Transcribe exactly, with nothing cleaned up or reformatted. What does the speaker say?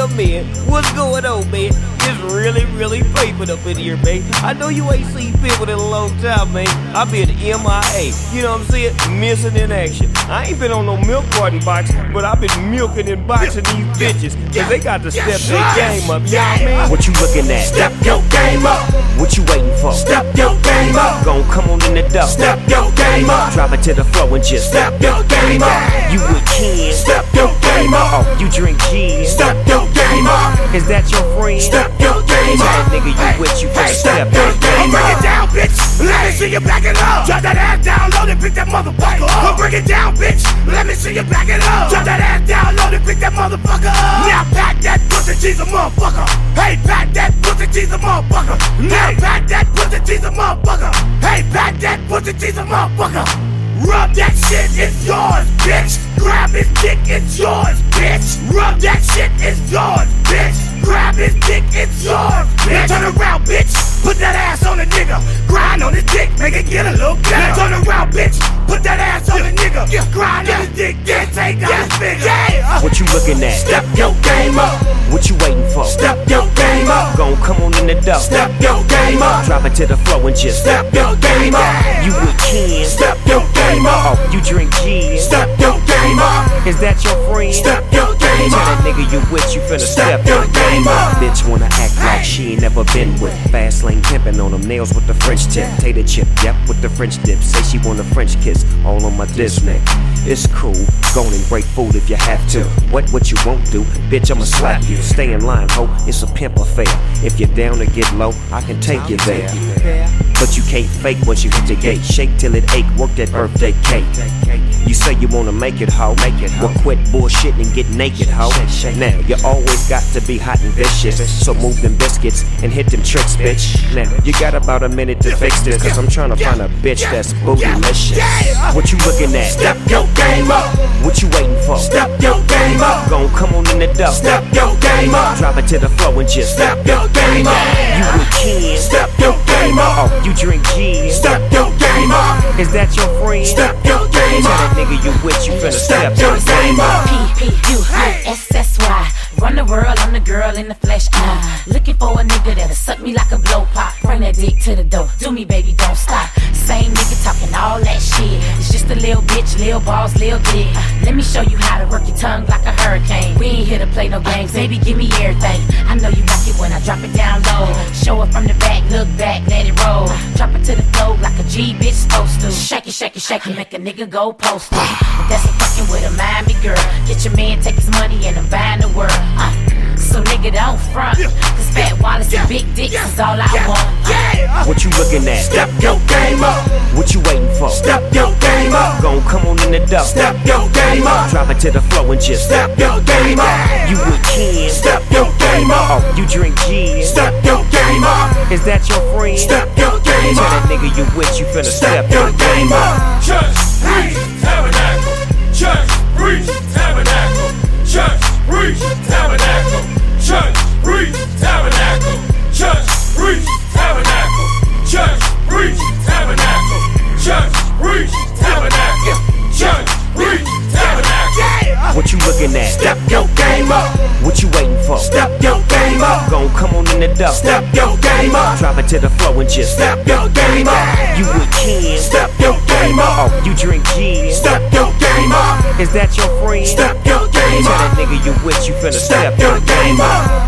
up, man? What's going on, man? It's really, really pimpin' up in here, man. I know you ain't seen pimpin' in a long time, man. I've been M I A, you know what I'm saying? Missing in action. I ain't been on no milk carton box, but I've been milking and boxing these bitches, cause they got to step their game up, you know what I mean? What you looking at? Step your game up. What you waiting for? Step your game up. Gon' come on in the door. Step your game up. Drop it to the floor and just step your game up. You with Ken? Step your game up. Oh, you drink gin? Step your game up. Is that your friend? Step your game Tell up. that nigga you with you for step your game up. Bring it down, bitch. Let me see you back it up. Drop that ass down low and pick that motherfucker up. Bring it down, bitch. Let me see you back it up. Drop that ass down low and pick that motherfucker up. Now pack that pussy cheese a motherfucker. Hey, pack that pussy cheese a motherfucker. Now pack that pussy cheese a motherfucker. Hey, pack that pussy cheese a motherfucker. Rub that shit, it's yours, bitch. Grab his dick, it's yours, bitch. Rub that shit, it's yours, bitch. Grab his dick, it's yours, bitch. Now turn around, bitch. Put that ass on a nigga. Grind on his dick, make it get a little better. Now turn around, bitch. Put that ass on a nigga. Grind on his dick, get take out his finger. Yeah. What you looking at? Step your game up. What you waiting for? Step your game up. Gon' come on in the door. Step your game up. Drop it to the floor and just step your game up. You with Ken? Step your game up. Oh, you drink gin? Step your game up. Is that your friend? Step your game Tell up. that nigga you with you finna Step step your game up. Bitch wanna act like she ain't never been with. Fast lane pimpin' on them nails with the French tip. Tater chip, yep, with the French dip. Say she want a French kiss, all on my diss neck. It's cool, go on and break food if you have to. What what you won't do, bitch, I'ma slap you. Stay in line, ho, it's a pimp affair. If you're down to get low, I can take you there. But you can't fake once you hit the gate. Shake till it ache, work that birthday cake. You say you wanna make it, ho, make it, ho. Well, quit bullshitting and get naked, ho. Now, you always got to be hot and vicious, so move them biscuits and hit them tricks, bitch. Now, you got about a minute to fix this, cause I'm trying to find a bitch that's bootylicious. What you looking at? Step your game up. What you waiting for? Step your game up. Gon' come on in the door. Step your game up. Drop it to the floor and just step your game up. You with Ken? Step your game up. Oh, you drink gin? Step your game up. Is that your friend? Step your game Tell up. that nigga you with you finna step step your game up. P P U S S Y. Run the world, I'm the girl in the flesh. Uh, looking for a nigga that'll suck me like a blow pop. Bring that dick to the door. Do me, baby, don't stop. Same nigga talking all that shit. It's just a little bitch, little balls, little dick. Uh, let me show you how to work your tongue like a hurricane. We ain't here to play no games, baby, give me everything. I know you like it when I drop it down low. Show it from the back, look back, let it roll. Drop it to the floor like a G bitch supposed to. Shake it, shake it, shake it, make a nigga go postal. If that's a fucking with a Miami girl, get your man, take his money, and I'm buying the world. Uh, so nigga don't front, cause Fat Wallace and big dicks is all I want. Uh, What you looking at? Step your game up. What you waiting for? Step your game up. Gon' come on in the door. Step your game up. Drop it to the floor and just step your game up. You with Ken? Step your game up. Oh, you drink gin? Step your game up. Is that your friend? Step your game Tell up. that nigga you with you finna Step step your game up. Church, preach, tabernacle. Church, preach, tabernacle. Church, preach, tabernacle. Church, preach, tabernacle. Church, preach, tabernacle. Church, preach, tabernacle. Church, preach, tabernacle. Church, preach, tabernacle. What you looking at? Step your game up. What you waiting for? Step your game up. Gon' come on in the door. Step your game up. Drop it to the floor and just step your game up. You with Ken? Step your game up. Oh, you drink gin? Step your game up. Is that your friend? Step your game Tell up. that nigga you with you finna Step step your game up.